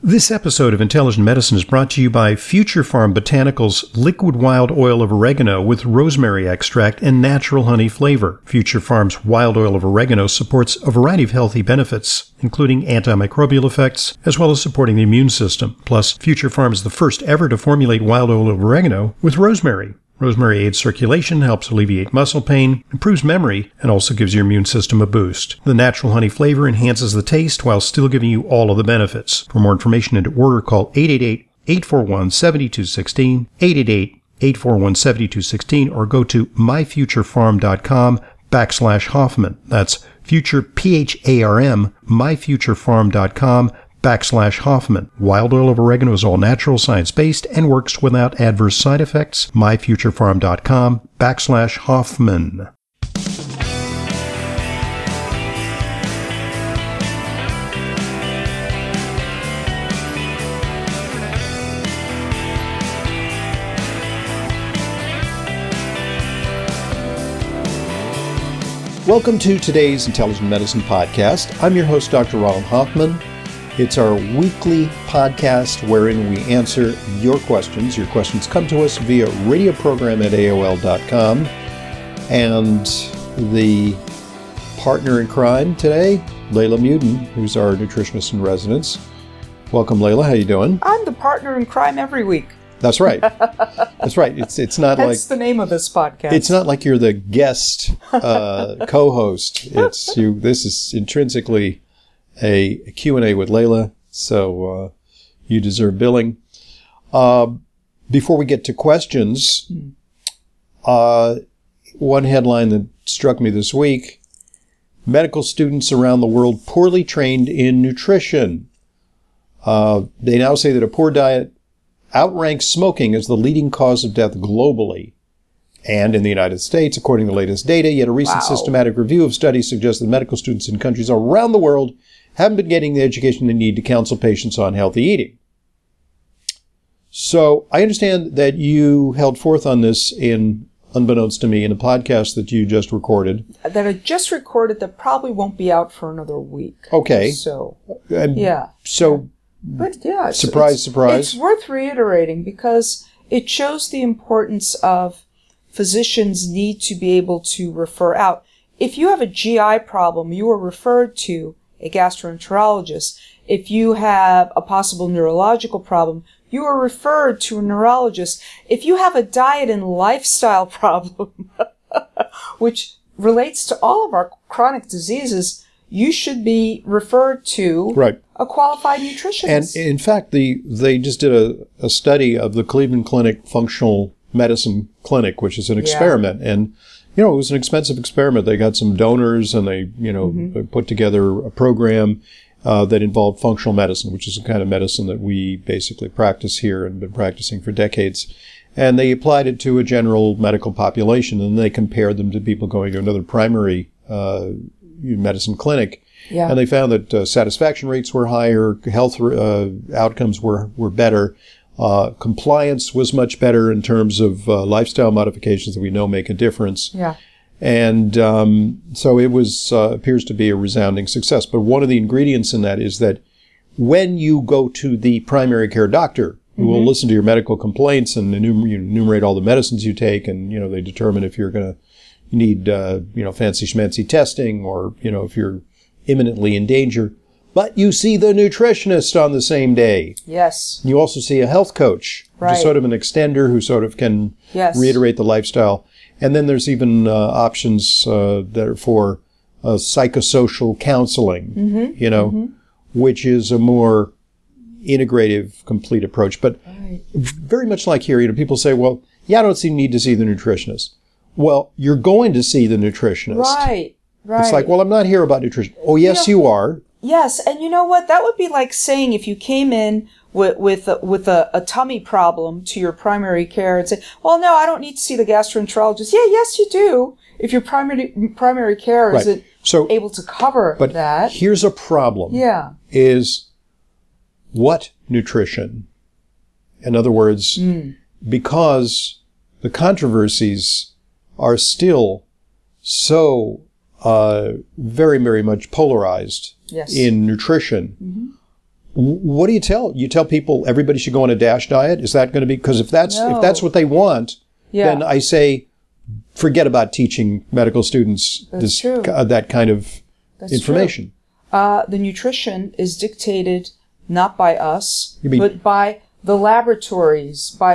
This episode of Intelligent Medicine is brought to you by Future Farm Botanicals Liquid Wild Oil of Oregano with rosemary extract and natural honey flavor. Future Farm's Wild Oil of Oregano supports a variety of healthy benefits, including antimicrobial effects, as well as supporting the immune system. Plus, Future Farm is the first ever to formulate wild oil of oregano with rosemary. Rosemary aids circulation, helps alleviate muscle pain, improves memory, and also gives your immune system a boost. The natural honey flavor enhances the taste while still giving you all of the benefits. For more information and to order, call 888-841-7216, 888-841-7216, or go to myfuturefarm.com/Hoffman. That's future, P-H-A-R-M, myfuturefarm.com/Hoffman. Wild oil of oregano is all natural, science-based, and works without adverse side effects. myfuturefarm.com/Hoffman. Welcome to today's Intelligent Medicine Podcast. I'm your host, Dr. Ronald Hoffman. It's our weekly podcast wherein we answer your questions. Your questions come to us via radio program at AOL.com. And the partner in crime today, Layla Muden, who's our nutritionist in residence. Welcome, Layla. How you doing? I'm the partner in crime every week. That's right. That's right. It's not like... That's the name of this podcast. It's not like you're the guest co-host. It's you. This is intrinsically a Q&A with Layla, so you deserve billing. Before we get to questions, one headline that struck me this week: medical students around the world poorly trained in nutrition. They now say that a poor diet outranks smoking as the leading cause of death globally and in the United States, according to the latest data. Yet a recent systematic review of studies suggests that medical students in countries around the world haven't been getting the education they need to counsel patients on healthy eating. So I understand that you held forth on this unbeknownst to me, in a podcast that you just recorded. That I just recorded that probably won't be out for another week. Okay. So, yeah. So... But yeah, surprise. It's worth reiterating because it shows the importance of physicians need to be able to refer out. If you have a GI problem, you are referred to a gastroenterologist. If you have a possible neurological problem, you are referred to a neurologist. If you have a diet and lifestyle problem, which relates to all of our chronic diseases, you should be referred to a qualified nutritionist. And in fact, they just did a study of the Cleveland Clinic Functional Medicine Clinic, which is an experiment. And, it was an expensive experiment. They got some donors and they put together a program that involved functional medicine, which is the kind of medicine that we basically practice here and been practicing for decades. And they applied it to a general medical population, and they compared them to people going to another primary medicine clinic. Yeah. And they found that satisfaction rates were higher, health outcomes were better, compliance was much better in terms of lifestyle modifications that we know make a difference. Yeah. And so it appears to be a resounding success. But one of the ingredients in that is that when you go to the primary care doctor, who will listen to your medical complaints and enumerate all the medicines you take, and they determine if you're going to need fancy schmancy testing, or if you're imminently in danger. But you see the nutritionist on the same day. Yes. You also see a health coach, which is sort of an extender who sort of can reiterate the lifestyle. And then there's even options that are for psychosocial counseling, which is a more integrative, complete approach. But very much like here, people say, well, I don't need to see the nutritionist. Well, you're going to see the nutritionist. Right. It's like, well, I'm not here about nutrition. Oh, yes, you are. Yes, and you know what? That would be like saying if you came in with a tummy problem to your primary care and say, well, no, I don't need to see the gastroenterologist. Yeah, yes, you do. If your primary care isn't able to cover that. But here's a problem. Yeah. Is what nutrition? In other words, because the controversies are still so very, very much polarized in nutrition. what do you tell? You tell people everybody should go on a DASH diet? Is that going to be, because if that's what they want, then I say, forget about teaching medical students that kind of information. The nutrition is dictated not by us, but by the laboratories, by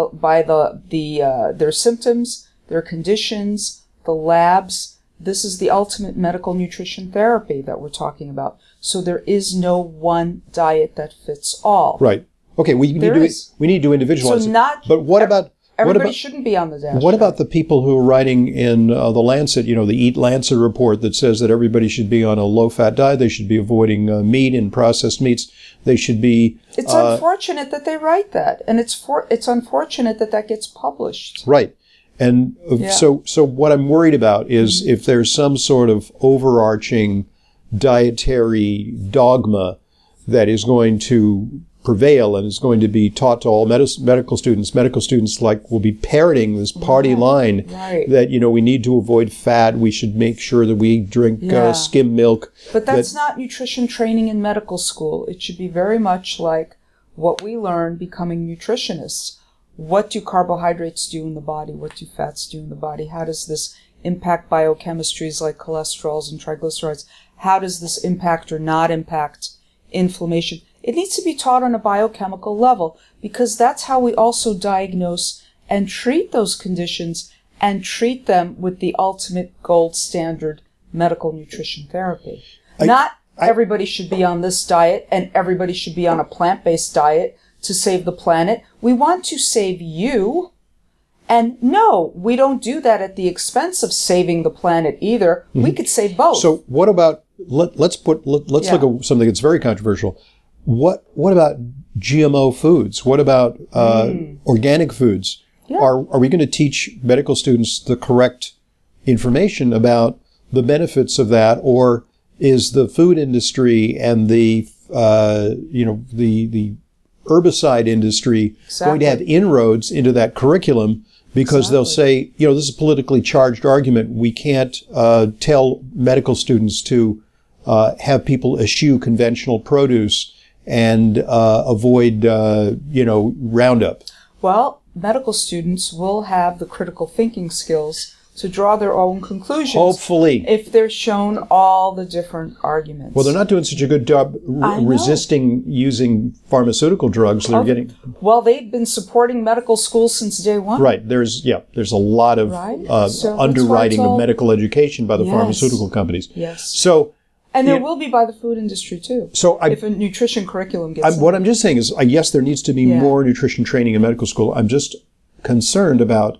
their symptoms, their conditions, the labs. This is the ultimate medical nutrition therapy that we're talking about. So there is no one diet that fits all. Right. Okay. We need to individualize it. But what about everybody shouldn't be on the DASH. What about the people who are writing in the Lancet, the Eat Lancet report that says that everybody should be on a low-fat diet, they should be avoiding meat and processed meats, they should be... It's unfortunate that they write that, and it's unfortunate that gets published. Right. And so what I'm worried about is if there's some sort of overarching dietary dogma that is going to prevail and is going to be taught to all medical students will be parroting this party line that, we need to avoid fat. We should make sure that we drink skim milk. But that's not nutrition training in medical school. It should be very much like what we learn becoming nutritionists. What do carbohydrates do in the body? What do fats do in the body? How does this impact biochemistries like cholesterols and triglycerides? How does this impact or not impact inflammation? It needs to be taught on a biochemical level, because that's how we also diagnose and treat those conditions and treat them with the ultimate gold standard medical nutrition therapy. Not everybody should be on this diet and everybody should be on a plant-based diet to save the planet. We want to save you. And no, we don't do that at the expense of saving the planet either. Mm-hmm. We could save both. So what about, let's look at something that's very controversial. What about GMO foods? What about organic foods? Yeah. Are we going to teach medical students the correct information about the benefits of that, or is the food industry and the herbicide industry going to have inroads into that curriculum? Because they'll say, this is a politically charged argument. We can't tell medical students to have people eschew conventional produce and avoid, Roundup. Well, medical students will have the critical thinking skills to draw their own conclusions. Hopefully. If they're shown all the different arguments. Well, they're not doing such a good job resisting using pharmaceutical drugs. They're getting... Well, they've been supporting medical schools since day one. Right. There's a lot of underwriting of medical education by the pharmaceutical companies. Yes. So... And there will be by the food industry, too, if a nutrition curriculum gets what I'm just saying is, yes, there needs to be more nutrition training in medical school. I'm just concerned about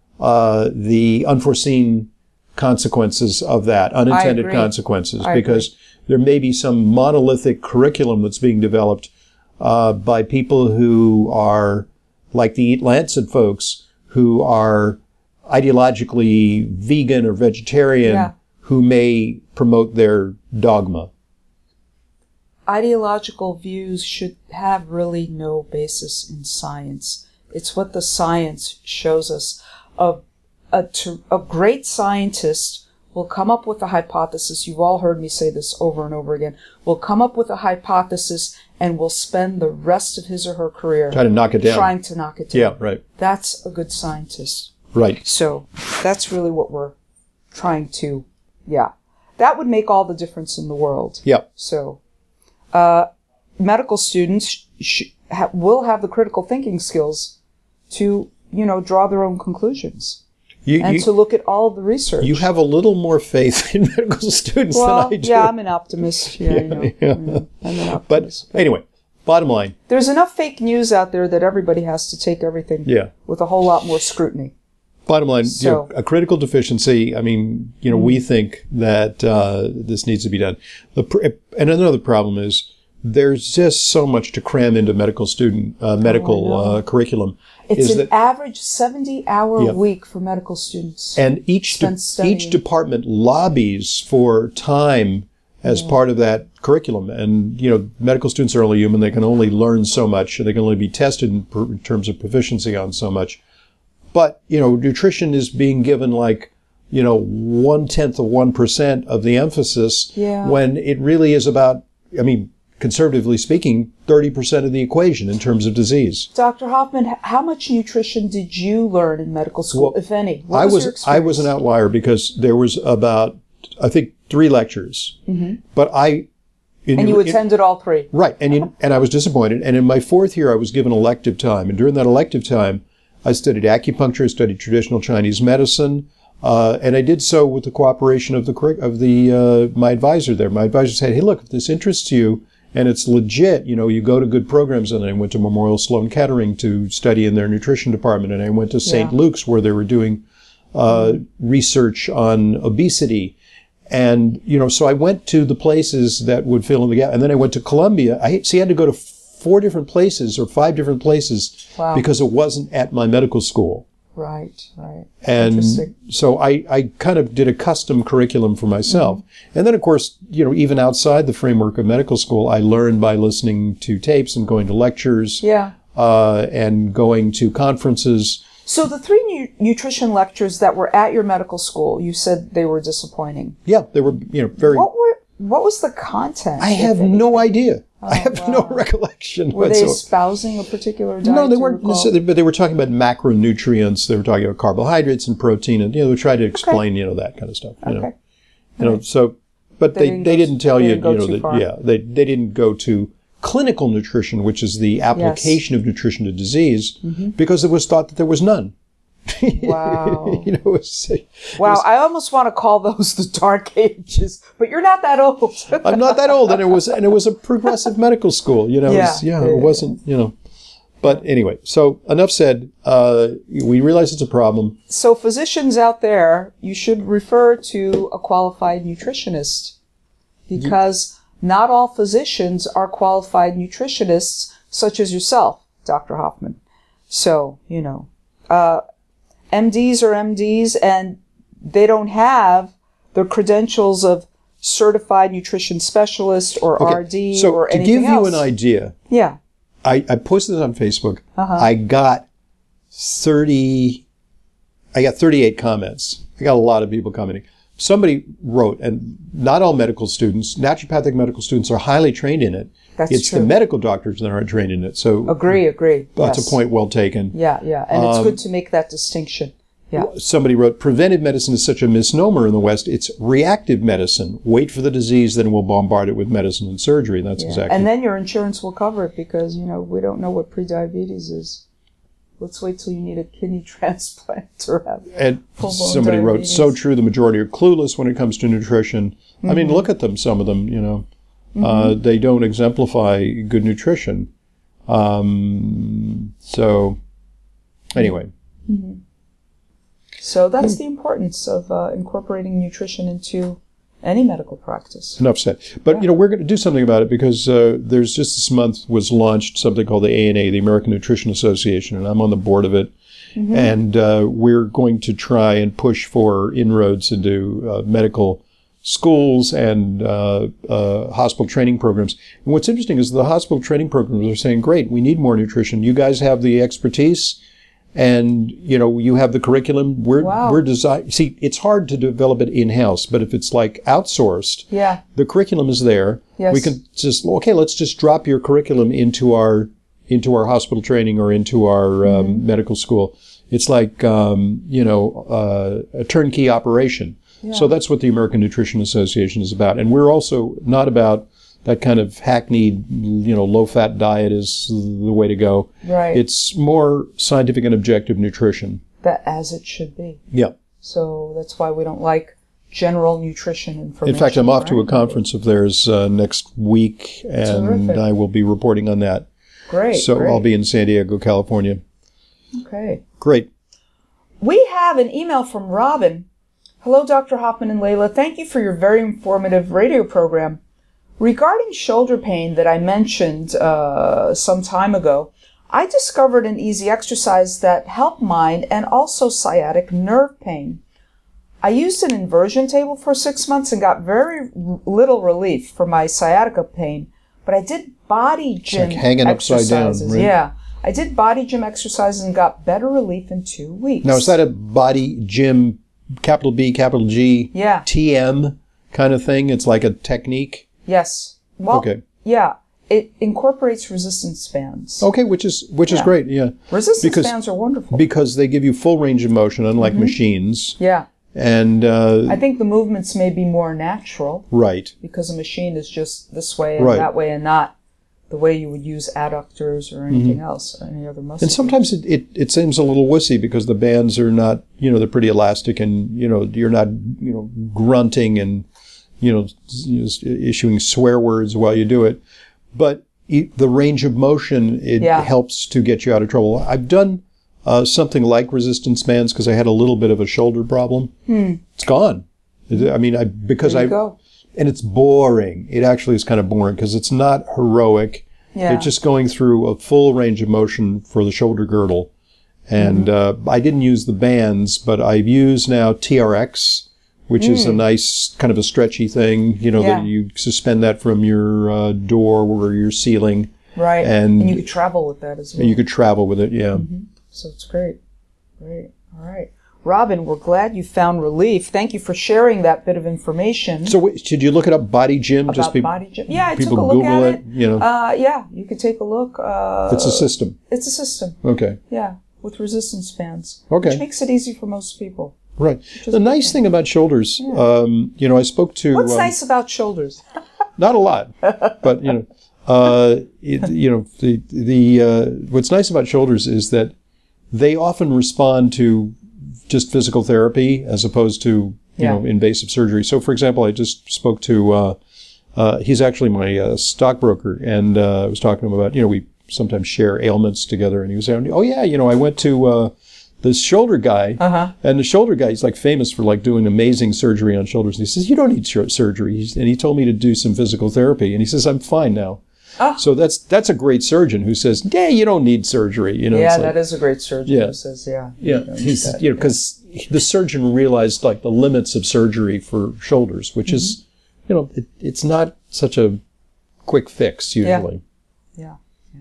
the unforeseen consequences of that, unintended consequences, because there may be some monolithic curriculum that's being developed by people who are, like the Eat Lancet folks, who are ideologically vegan or vegetarian, who may promote their dogma. Ideological views should have really no basis in science. It's what the science shows us. A great scientist will come up with a hypothesis. You've all heard me say this over and over again. Will come up with a hypothesis and will spend the rest of his or her career trying to knock it down. Yeah, right. That's a good scientist. Right. So that's really what we're trying to, that would make all the difference in the world. Yeah. So medical students will have the critical thinking skills to, draw their own conclusions. To look at all of the research. You have a little more faith in medical students than I do. Yeah, I'm an optimist. I'm an optimist. But anyway, bottom line. There's enough fake news out there that everybody has to take everything with a whole lot more scrutiny. Bottom line, a critical deficiency, we think that this needs to be done. And another problem is there's just so much to cram into medical curriculum. It's an average 70-hour week for medical students. And each department lobbies for time as part of that curriculum. And, medical students are only human. They can only learn so much, and they can only be tested in terms of proficiency on so much. But, nutrition is being given 1/10 of 1% of the emphasis when it really is about, conservatively speaking, 30% of the equation in terms of disease. Dr. Hoffman, how much nutrition did you learn in medical school, if any? What was your experience? I was an outlier because there was about, I think, 3 lectures. But and you attended all 3. Right. And I was disappointed. And in my 4th year, I was given elective time. And during that elective time, I studied acupuncture, I studied traditional Chinese medicine, and I did so with the cooperation of my advisor there. My advisor said, hey, look, if this interests you and it's legit, you go to good programs. And I went to Memorial Sloan Kettering to study in their nutrition department. And I went to St. Luke's where they were doing research on obesity. And, so I went to the places that would fill in the gap. And then I went to Columbia. I had to go to 4 different places or 5 different places because it wasn't at my medical school. Right. And so I kind of did a custom curriculum for myself. And then, of course, even outside the framework of medical school, I learned by listening to tapes and going to lectures and going to conferences. So the 3 nutrition lectures that were at your medical school, you said they were disappointing. Yeah, they were, very... What was the content? I have no idea. I have no recollection. Were they espousing a particular diet? No, they weren't necessarily, but they were talking about macronutrients. They were talking about carbohydrates and protein, and they tried to explain, that kind of stuff. So, but they didn't tell you, they didn't go to clinical nutrition, which is the application of nutrition to disease, because it was thought that there was none. Wow. Wow, I almost want to call those the dark ages, but you're not that old. I'm not that old, and it was a progressive medical school, it wasn't, But anyway, so enough said. We realize it's a problem. So physicians out there, you should refer to a qualified nutritionist, because not all physicians are qualified nutritionists, such as yourself, Dr. Hoffman. So, MDs are MDs, and they don't have the credentials of certified nutrition specialist or RD or anything else. So to give you an idea, I posted this on Facebook. I got 38 comments. I got a lot of people commenting. Somebody wrote, and not all medical students, naturopathic medical students are highly trained in it. It's the medical doctors that aren't trained in it. So agree. That's a point well taken. Yeah. And it's good to make that distinction. Yeah. Somebody wrote, preventive medicine is such a misnomer in the West. It's reactive medicine. Wait for the disease, then we'll bombard it with medicine and surgery. That's exactly. And then your insurance will cover it because, we don't know what prediabetes is. Let's wait till you need a kidney transplant or have somebody wrote, so true, the majority are clueless when it comes to nutrition. I mean, look at them, some of them, they don't exemplify good nutrition. So, anyway. So that's the importance of incorporating nutrition into any medical practice. Enough said. But, we're going to do something about it because there's just this month was launched something called the ANA, the American Nutrition Association, and I'm on the board of it. And we're going to try and push for inroads into medical schools and hospital training programs. And what's interesting is the hospital training programs are saying, great, we need more nutrition. You guys have the expertise. And, you have the curriculum. We're design. See, it's hard to develop it in-house, but if it's like outsourced, the curriculum is there. Yes. We can just, let's just drop your curriculum into our hospital training or into our medical school. It's like, a turnkey operation. Yeah. So that's what the American Nutrition Association is about. And we're also not about that kind of hackneyed, low-fat diet is the way to go. Right. It's more scientific and objective nutrition. That as it should be. Yeah. So that's why we don't like general nutrition information. In fact, I'm off to a conference of theirs next week, and terrific. I will be reporting on that. Great. So I'll be in San Diego, California. Okay. Great. We have an email from Robin. Hello, Dr. Hoffman and Layla. Thank you for your very informative radio program. Regarding shoulder pain that I mentioned some time ago, I discovered an easy exercise that helped mine and also sciatic nerve pain. I used an inversion table for 6 months and got very little relief for my sciatica pain, but I did body gym like hanging exercises. Upside down, right? Yeah, I did body gym exercises and got better relief in 2 weeks. Now, is that a body gym, capital B, capital G, TM kind of thing? It's like a technique? Yes. Well, okay. Yeah. it incorporates resistance bands. Okay, which is great. Yeah, Resistance bands are wonderful because they give you full range of motion, unlike machines. Yeah. And I think the movements may be more natural. Right. Because a machine is just this way and that way, and not the way you would use adductors or anything else, or any other muscle. And sometimes it seems a little wussy because the bands are not, they're pretty elastic, and you're not, grunting and issuing swear words while you do it. But the range of motion, it helps to get you out of trouble. I've done something like resistance bands because I had a little bit of a shoulder problem. It's gone. I mean, and it's boring. It actually is kind of boring because it's not heroic. Yeah. It's just going through a full range of motion for the shoulder girdle. And I didn't use the bands, but I've used now TRX, which is a nice kind of a stretchy thing, that you suspend that from your door or your ceiling. Right. And you could travel with that as well. You could travel with it, yeah. So it's great. Great. All right. Robin, we're glad you found relief. Thank you for sharing that bit of information. So should you look it up, Body Gym? Body Gym. Yeah, I took a people look Google at it. Yeah, you could take a look. It's a system. It's a system. Okay. Yeah, with resistance bands. Okay. Which makes it easy for most people. Right. The nice thing about shoulders, I spoke to... What's nice about shoulders? Not a lot, but, what's nice about shoulders is that they often respond to just physical therapy as opposed to, invasive surgery. So, for example, I just spoke to, he's actually my stockbroker, and I was talking to him about, we sometimes share ailments together, and he was saying, oh, yeah, I went to this shoulder guy, and the shoulder guy, he's like famous for like doing amazing surgery on shoulders. And he says, you don't need surgery. And he told me to do some physical therapy, and he says, I'm fine now. So that's a great surgeon who says, yeah, you don't need surgery. That is a great surgeon who says, he's because the surgeon realized like the limits of surgery for shoulders, which is, it's not such a quick fix usually. Yeah.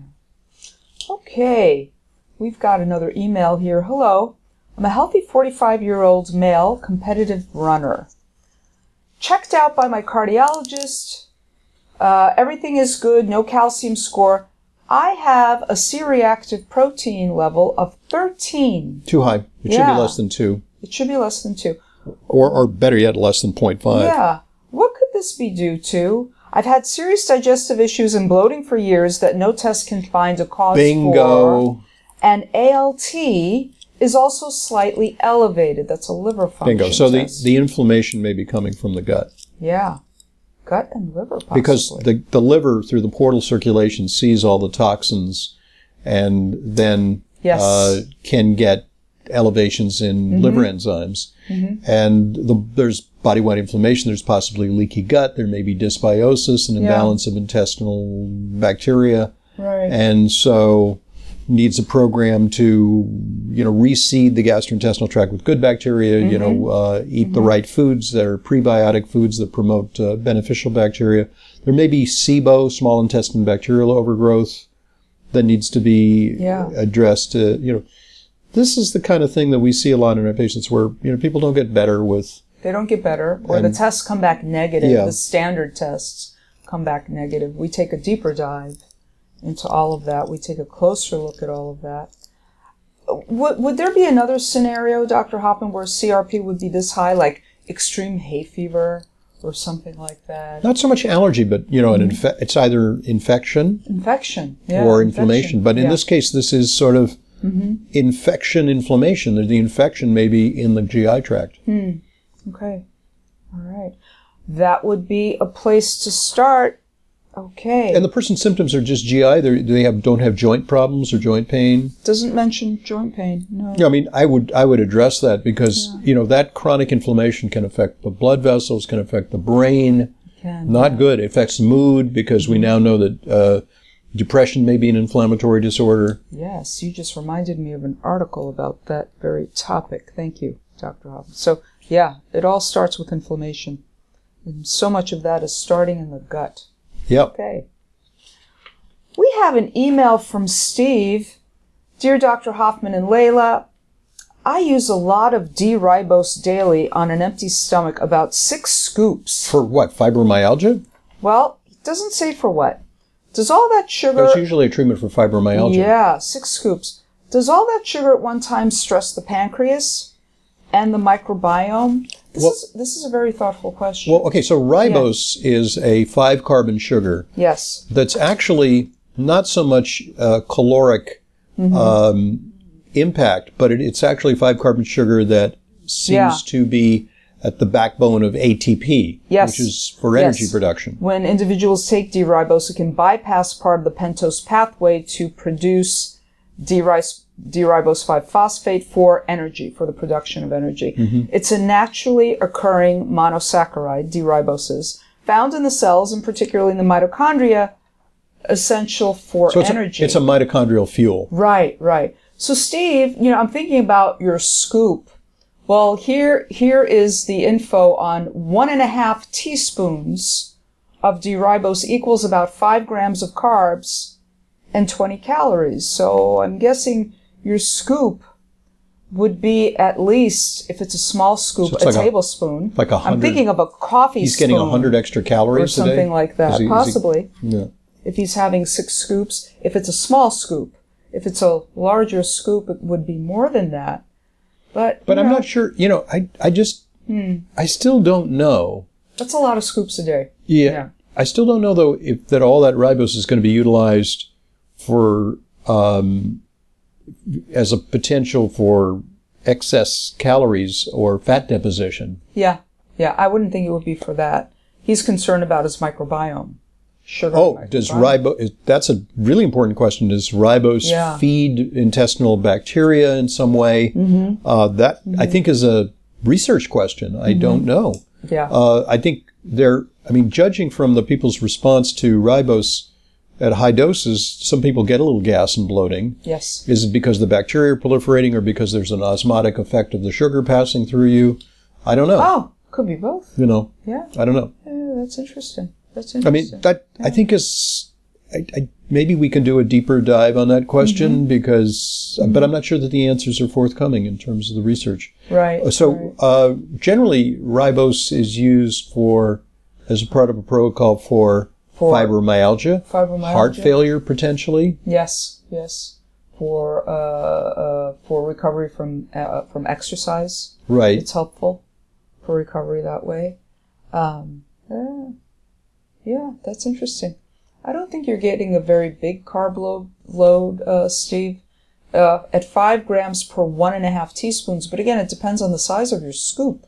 Okay, we've got another email here. Hello, I'm a healthy 45-year-old male competitive runner. Checked out by my cardiologist. Everything is good, no calcium score. I have a C-reactive protein level of 13. Too high. It should be less than 2. It should be less than 2. Or better yet, less than 0.5. Yeah. What could this be due to? I've had serious digestive issues and bloating for years that no test can find a cause for. And ALT is also slightly elevated. That's a liver function Bingo. So test. the inflammation may be coming from the gut. Yeah. Gut and liver, possibly. Because the liver, through the portal circulation, sees all the toxins and then can get elevations in liver enzymes. And there's body-wide inflammation. There's possibly leaky gut. There may be dysbiosis, an imbalance of intestinal bacteria. Right. And so needs a program to, reseed the gastrointestinal tract with good bacteria, eat the right foods that are prebiotic foods that promote beneficial bacteria. There may be SIBO, small intestine bacterial overgrowth, that needs to be addressed. This is the kind of thing that we see a lot in our patients where, people don't get better with... They don't get better, or the tests come back negative. The standard tests come back negative. We take a deeper dive into all of that. We take a closer look at all of that. Would there be another scenario, Dr. Hoffman, where CRP would be this high, like extreme hay fever or something like that? Not so much allergy, but, it's either infection or inflammation. But in this case, this is sort of infection, inflammation. The infection may be in the GI tract. Okay. All right. That would be a place to start. Okay. And the person's symptoms are just GI. They don't have joint problems or joint pain. Doesn't mention joint pain. No. Yeah, I mean, I would address that because that chronic inflammation can affect the blood vessels, can affect the brain. Not good. It affects mood because we now know that depression may be an inflammatory disorder. Yes, you just reminded me of an article about that very topic. Thank you, Dr. Hoffman. So, it all starts with inflammation, and so much of that is starting in the gut. Yep. Okay. We have an email from Steve. Dear Dr. Hoffman and Layla, I use a lot of D-ribose daily on an empty stomach, about 6 scoops. For what, fibromyalgia? Well, it doesn't say for what. Does all that sugar... That's usually a treatment for fibromyalgia. Yeah, 6 scoops. Does all that sugar at one time stress the pancreas and the microbiome? This is a very thoughtful question. Well, okay, so ribose is a 5-carbon sugar. Yes. That's actually not so much caloric impact, but it's actually 5-carbon sugar that seems to be at the backbone of ATP, yes. which is for energy production. When individuals take D-ribose, it can bypass part of the pentose pathway to produce D-ribose 5-phosphate for energy, for the production of energy. It's a naturally occurring monosaccharide, D-riboses, found in the cells and particularly in the mitochondria, essential for energy. It's a mitochondrial fuel. Right, right. So Steve, I'm thinking about your scoop. Well, here is the info on 1.5 teaspoons of D-ribose equals about 5 grams of carbs and 20 calories. So I'm guessing your scoop would be at least, if it's a small scoop, a tablespoon. Like 100. I'm thinking of a coffee spoon. He's getting 100 extra calories or something a day? like that, possibly. Yeah. If he's having 6 scoops, if it's a small scoop. If it's a larger scoop, it would be more than that. But I'm not sure, I still don't know. That's a lot of scoops a day. Yeah. I still don't know, though, if that all that ribose is going to be utilized for, as a potential for excess calories or fat deposition. Yeah. I wouldn't think it would be for that. He's concerned about his microbiome. Sugar microbiome. Does ribose, that's a really important question. Does ribose feed intestinal bacteria in some way? I think is a research question. I don't know. Yeah. I think judging from the people's response to ribose at high doses, some people get a little gas and bloating. Yes. Is it because the bacteria are proliferating or because there's an osmotic effect of the sugar passing through you? I don't know. Oh, could be both. Yeah. I don't know. Yeah, that's interesting. I think is, maybe we can do a deeper dive on that question because, but I'm not sure that the answers are forthcoming in terms of the research. Right. So, generally, ribose is used as a part of a protocol for fibromyalgia, heart failure potentially. Yes. For recovery from exercise. Right. It's helpful for recovery that way. Yeah, that's interesting. I don't think you're getting a very big carb load, Steve, at 5 grams per 1.5 teaspoons. But again, it depends on the size of your scoop.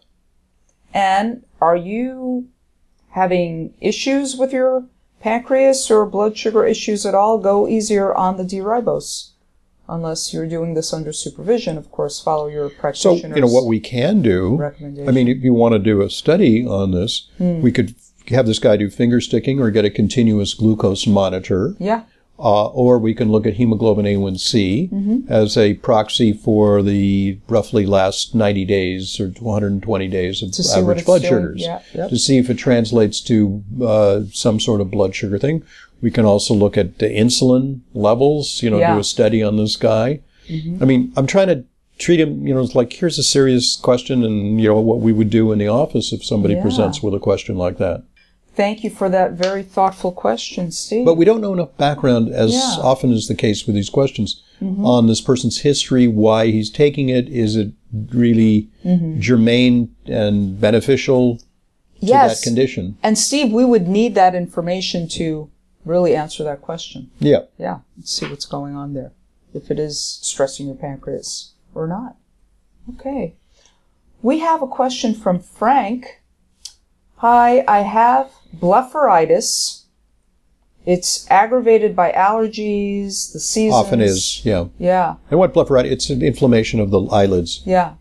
And are you having issues with your pancreas or blood sugar issues at all? Go easier on the D-ribose. Unless you're doing this under supervision, of course, follow your practitioner's So, what we can do, if you want to do a study on this, we could have this guy do finger sticking or get a continuous glucose monitor. Yeah. Or we can look at hemoglobin A1C as a proxy for the roughly last 90 days or 120 days of average blood sugars. To see if it translates to some sort of blood sugar thing. We can also look at the insulin levels, do a study on this guy. I'm trying to treat him, it's like, here's a serious question and, what we would do in the office if somebody presents with a question like that. Thank you for that very thoughtful question, Steve. But we don't know enough background, as often is the case with these questions, on this person's history, why he's taking it. Is it really germane and beneficial to that condition? And Steve, we would need that information to really answer that question. Yeah. Yeah. Let's see what's going on there. If it is stressing your pancreas or not. Okay. We have a question from Frank. Hi, I have blepharitis. It's aggravated by allergies, the seasons. Often is, yeah. Yeah. And what blepharitis? It's an inflammation of the eyelids. Yeah.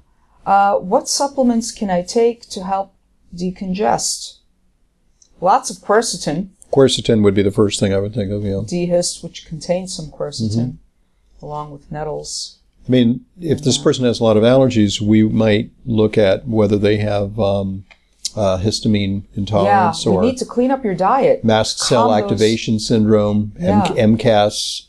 What supplements can I take to help decongest? Lots of quercetin. Quercetin would be the first thing I would think of, yeah. D-Hist, which contains some quercetin, along with nettles. If this person has a lot of allergies, we might look at whether they have histamine intolerance or you need to clean up your diet. Mast cell activation syndrome, MCAS,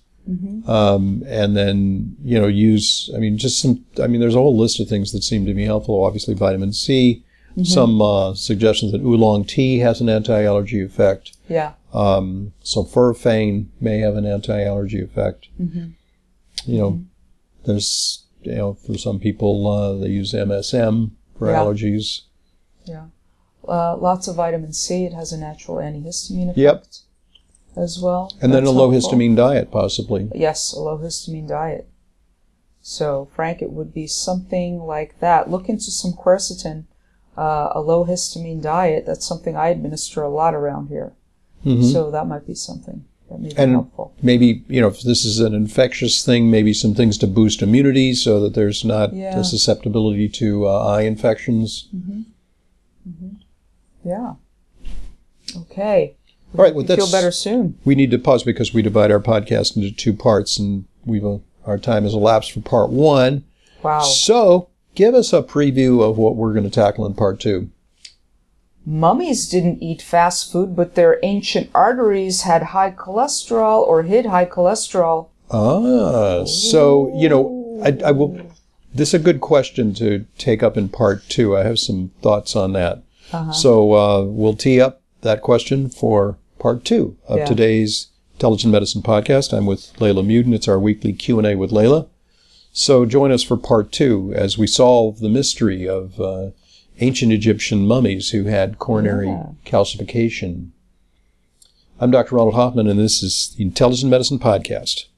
and then, use, there's a whole list of things that seem to be helpful. Obviously, vitamin C, some suggestions that oolong tea has an anti-allergy effect. Yeah. Sulforaphane may have an anti-allergy effect. Mm-hmm. You know, there's, for some people, they use MSM for allergies. Yeah. Lots of vitamin C. It has a natural antihistamine effect. Yep. As well. And then a low helpful. histamine diet, possibly. Yes, a low histamine diet. So, Frank, it would be something like that. Look into some quercetin, a low histamine diet. That's something I administer a lot around here. Mm-hmm. So that might be something that may be helpful. Maybe, if this is an infectious thing, maybe some things to boost immunity so that there's not a susceptibility to eye infections. Mm-hmm. Mm-hmm. Yeah. Okay. All right, well, feel better soon. We need to pause because we divide our podcast into 2 parts, and our time has elapsed for part 1. Wow. So, give us a preview of what we're going to tackle in part 2. Mummies didn't eat fast food, but their ancient arteries had high cholesterol or hid high cholesterol. So, I will. This is a good question to take up in part 2. I have some thoughts on that. So we'll tee up that question for part 2 of today's Intelligent Medicine podcast. I'm with Layla Muden. It's our weekly Q&A with Layla. So join us for part 2 as we solve the mystery of ancient Egyptian mummies who had coronary calcification. I'm Dr. Ronald Hoffman, and this is the Intelligent Medicine podcast.